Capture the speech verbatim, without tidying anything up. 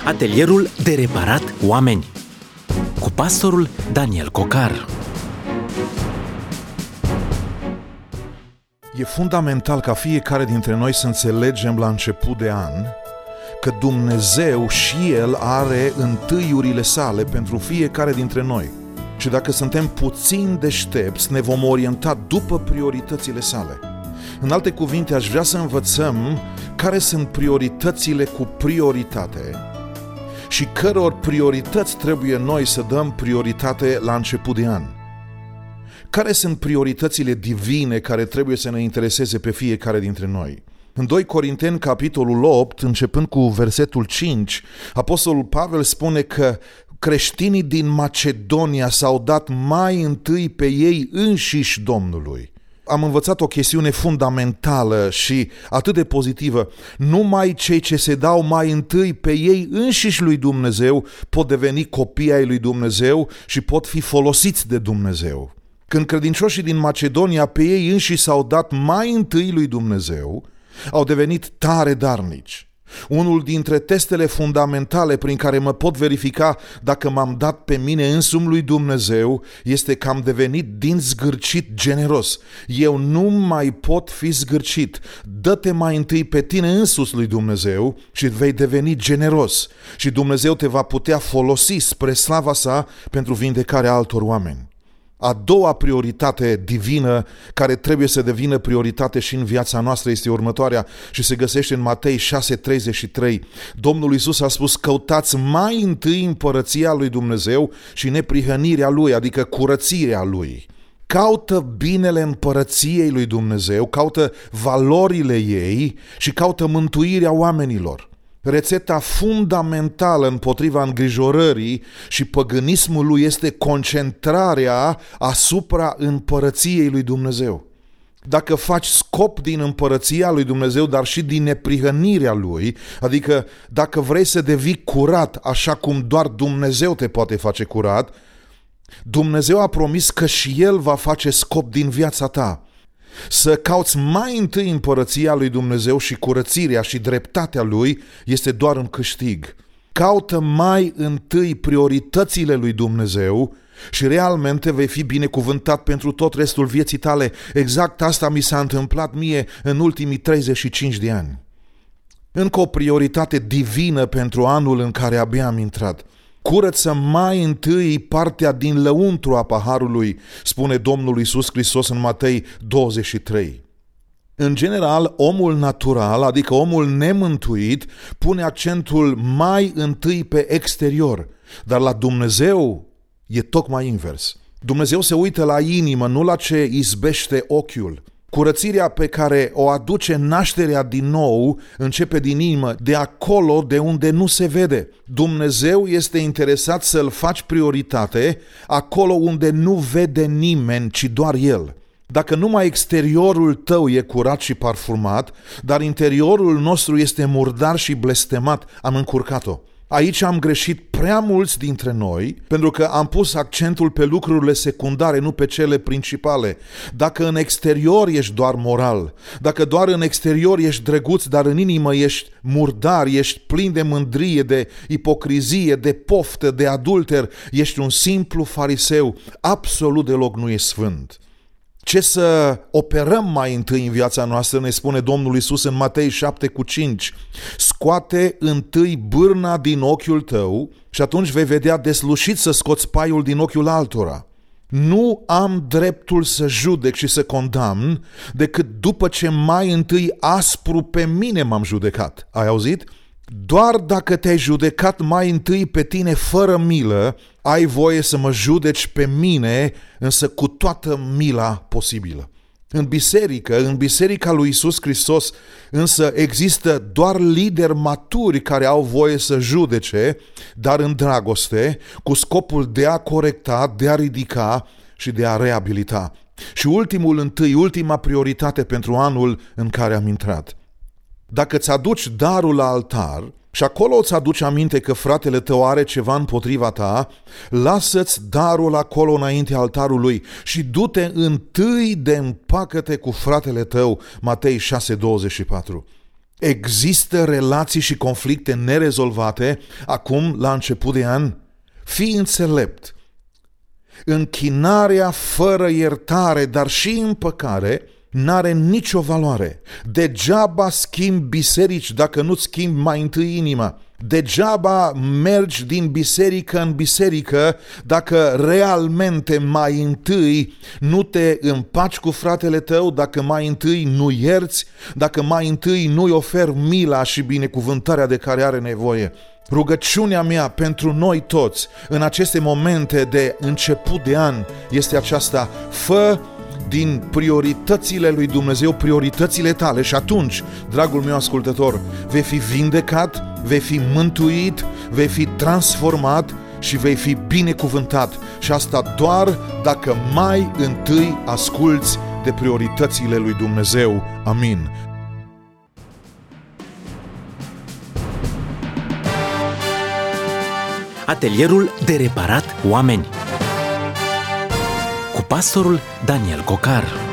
Atelierul de reparat oameni cu pastorul Daniel Cocar. E fundamental ca fiecare dintre noi să înțelegem la început de an că Dumnezeu și El are întâiurile sale pentru fiecare dintre noi. Și dacă suntem puțin deștepți, ne vom orienta după prioritățile sale. În alte cuvinte, aș vrea să învățăm care sunt prioritățile cu prioritate și căror priorități trebuie noi să dăm prioritate la început de an. Care sunt prioritățile divine care trebuie să ne intereseze pe fiecare dintre noi? În doi Corinteni, capitolul opt, începând cu versetul cinci, apostolul Pavel spune că creștinii din Macedonia s-au dat mai întâi pe ei înșiși Domnului. Am învățat o chestiune fundamentală și atât de pozitivă. Numai cei ce se dau mai întâi pe ei înșiși lui Dumnezeu pot deveni copii ai lui Dumnezeu și pot fi folosiți de Dumnezeu. Când credincioșii din Macedonia pe ei înșiși s-au dat mai întâi lui Dumnezeu, au devenit tare darnici. Unul dintre testele fundamentale prin care mă pot verifica dacă m-am dat pe mine însumi lui Dumnezeu este că am devenit din zgârcit generos. Eu nu mai pot fi zgârcit. Dă-te mai întâi pe tine însuți lui Dumnezeu și vei deveni generos. Și Dumnezeu te va putea folosi spre slava sa pentru vindecarea altor oameni. A doua prioritate divină care trebuie să devină prioritate și în viața noastră este următoarea și se găsește în Matei șase treizeci și trei. Domnul Iisus a spus: căutați mai întâi împărăția lui Dumnezeu și neprihănirea lui, adică curățirea lui. Caută binele împărăției lui Dumnezeu, caută valorile ei și caută mântuirea oamenilor. Rețeta fundamentală împotriva îngrijorării și păgânismului este concentrarea asupra împărăției lui Dumnezeu. Dacă faci scop din împărăția lui Dumnezeu, dar și din neprihănirea lui, adică dacă vrei să devii curat așa cum doar Dumnezeu te poate face curat, Dumnezeu a promis că și El va face scop din viața ta. Să cauți mai întâi împărăția lui Dumnezeu și curățirea și dreptatea lui este doar un câștig. Caută mai întâi prioritățile lui Dumnezeu și realmente vei fi binecuvântat pentru tot restul vieții tale. Exact asta mi s-a întâmplat mie în ultimii treizeci și cinci de ani. Încă o prioritate divină pentru anul în care abia am intrat. Curăță mai întâi partea din lăuntru a paharului, spune Domnul Iisus Hristos în Matei douăzeci și trei. În general, omul natural, adică omul nemântuit, pune accentul mai întâi pe exterior, dar la Dumnezeu e tocmai invers. Dumnezeu se uită la inimă, nu la ce izbește ochiul. Curățirea pe care o aduce nașterea din nou începe din inimă, de acolo de unde nu se vede. Dumnezeu este interesat să-L faci prioritate acolo unde nu vede nimeni, ci doar El. Dacă numai exteriorul tău e curat și parfumat, dar interiorul nostru este murdar și blestemat, am încurcat-o. Aici am greșit prea mulți dintre noi pentru că am pus accentul pe lucrurile secundare, nu pe cele principale. Dacă în exterior ești doar moral, dacă doar în exterior ești drăguț, dar în inimă ești murdar, ești plin de mândrie, de ipocrizie, de poftă, de adulter, ești un simplu fariseu, absolut deloc nu ești sfânt. Ce să operăm mai întâi în viața noastră, ne spune Domnul Iisus în Matei șapte cu cinci. Scoate întâi bârna din ochiul tău și atunci vei vedea deslușit să scoți paiul din ochiul altora. Nu am dreptul să judec și să condamn decât după ce mai întâi aspru pe mine m-am judecat. Ai auzit? Doar dacă te-ai judecat mai întâi pe tine fără milă, ai voie să mă judeci pe mine, însă cu toată mila posibilă. În biserică, în biserica lui Iisus Hristos, însă există doar lideri maturi care au voie să judece, dar în dragoste, cu scopul de a corecta, de a ridica și de a reabilita. Și ultimul întâi, ultima prioritate pentru anul în care am intrat. Dacă îți aduci darul la altar și acolo îți aduci aminte că fratele tău are ceva împotriva ta, lasă-ți darul acolo înaintea altarului și du-te întâi de împacă-te cu fratele tău, Matei șase douăzeci și patru. Există relații și conflicte nerezolvate acum, la început de an? Fii înțelept. Închinarea fără iertare, dar și împăcare, n-are nicio valoare. Degeaba schimbi biserici dacă nu-ți schimbi mai întâi inima. Degeaba mergi din biserică în biserică dacă realmente mai întâi nu te împaci cu fratele tău, dacă mai întâi nu ierți, dacă mai întâi nu-i oferi mila și binecuvântarea de care are nevoie. Rugăciunea mea pentru noi toți în aceste momente de început de an este aceasta: fă din prioritățile lui Dumnezeu prioritățile tale și atunci, dragul meu ascultător, vei fi vindecat, vei fi mântuit, vei fi transformat și vei fi binecuvântat. Și asta doar dacă mai întâi asculți de prioritățile lui Dumnezeu. Amin. Atelierul de reparat oameni cu pastorul Daniel Cocar.